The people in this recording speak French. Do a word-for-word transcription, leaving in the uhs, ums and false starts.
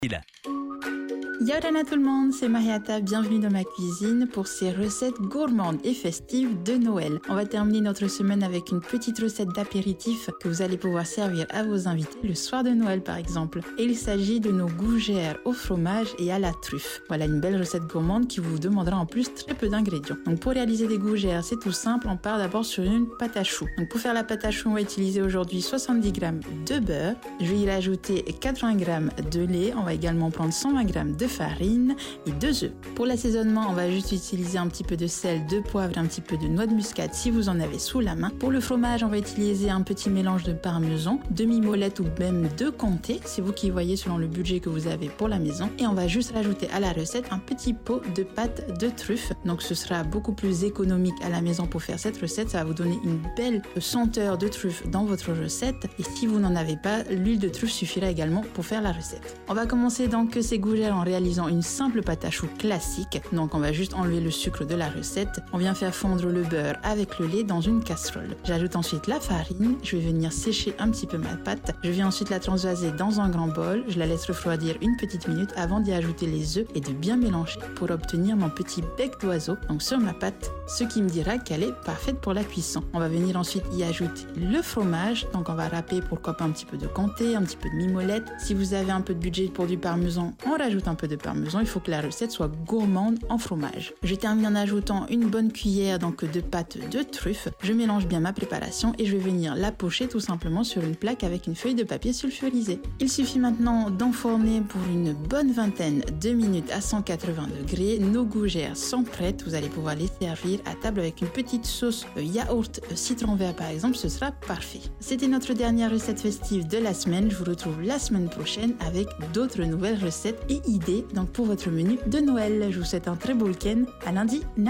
Yorana tout le monde, c'est Mariata, bienvenue dans ma cuisine pour ces recettes gourmandes et festives de Noël. On va terminer notre semaine avec une petite recette d'apéritif que vous allez pouvoir servir à vos invités le soir de Noël par exemple. Et il s'agit de nos gougères au fromage et à la truffe. Voilà une belle recette gourmande qui vous demandera en plus très peu d'ingrédients. Donc pour réaliser des gougères, c'est tout simple, on part d'abord sur une pâte à choux. Donc pour faire la pâte à choux, on va utiliser aujourd'hui soixante-dix grammes de beurre. Je vais y rajouter quatre-vingts grammes de lait, on va également prendre cent vingt grammes de farine et deux œufs. Pour l'assaisonnement, on va juste utiliser un petit peu de sel, de poivre et un petit peu de noix de muscade si vous en avez sous la main. Pour le fromage, on va utiliser un petit mélange de parmesan, demi-molette ou même de comté, c'est vous qui voyez selon le budget que vous avez pour la maison. Et on va juste rajouter à la recette un petit pot de pâte de truffe. Donc ce sera beaucoup plus économique à la maison pour faire cette recette. Ça va vous donner une belle senteur de truffe dans votre recette. Et si vous n'en avez pas, l'huile de truffe suffira également pour faire la recette. On va commencer donc ces gougères en réalisant une simple pâte à choux classique. Donc on va juste enlever le sucre de la recette. On vient faire fondre le beurre avec le lait dans une casserole. J'ajoute ensuite la farine. Je vais venir sécher un petit peu ma pâte. Je viens ensuite la transvaser dans un grand bol. Je la laisse refroidir une petite minute avant d'y ajouter les œufs et de bien mélanger pour obtenir mon petit bec d'oiseau donc sur ma pâte, ce qui me dira qu'elle est parfaite pour la cuisson. On va venir ensuite y ajouter le fromage. Donc on va râper pourquoi pas un petit peu de comté, un petit peu de mimolette. Si vous avez un peu de budget pour du parmesan, on rajoute un peu de parmesan. Il faut que la recette soit gourmande en fromage. Je termine en ajoutant une bonne cuillère donc de pâte de truffe. Je mélange bien ma préparation et je vais venir la pocher tout simplement sur une plaque avec une feuille de papier sulfurisé. Il suffit maintenant d'enfourner pour une bonne vingtaine de minutes à cent quatre-vingts degrés. Nos gougères sont prêtes. Vous allez pouvoir les servir à table avec une petite sauce yaourt citron vert par exemple. Ce sera parfait. C'était notre dernière recette festive de la semaine. Je vous retrouve la semaine prochaine avec d'autres nouvelles recettes et idées donc pour votre menu de Noël. Je vous souhaite un très beau week-end. À lundi.